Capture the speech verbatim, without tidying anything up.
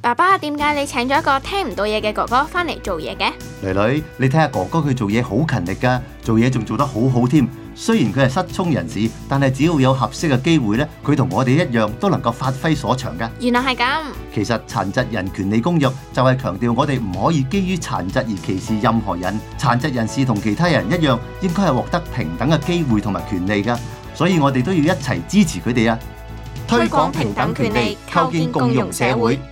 爸爸，點解你請咗一個聽唔到嘢嘅哥哥返嚟做嘢嘅？ 女女，你睇下哥哥佢做嘢好勤力㗎，做嘢仲做得好好添。雖然佢係失聰人士，但係只要有合適嘅機會咧，佢同我哋一樣都能夠發揮所長㗎。 原來係咁。 其實殘疾人權利公約就係強調我哋唔可以基於殘疾而歧視任何人，殘疾人士同其他人一樣，應該係獲得平等嘅機會同埋權利㗎。所以我哋都要一齊支持佢哋啊！ 推廣平等權利，構建共融社會。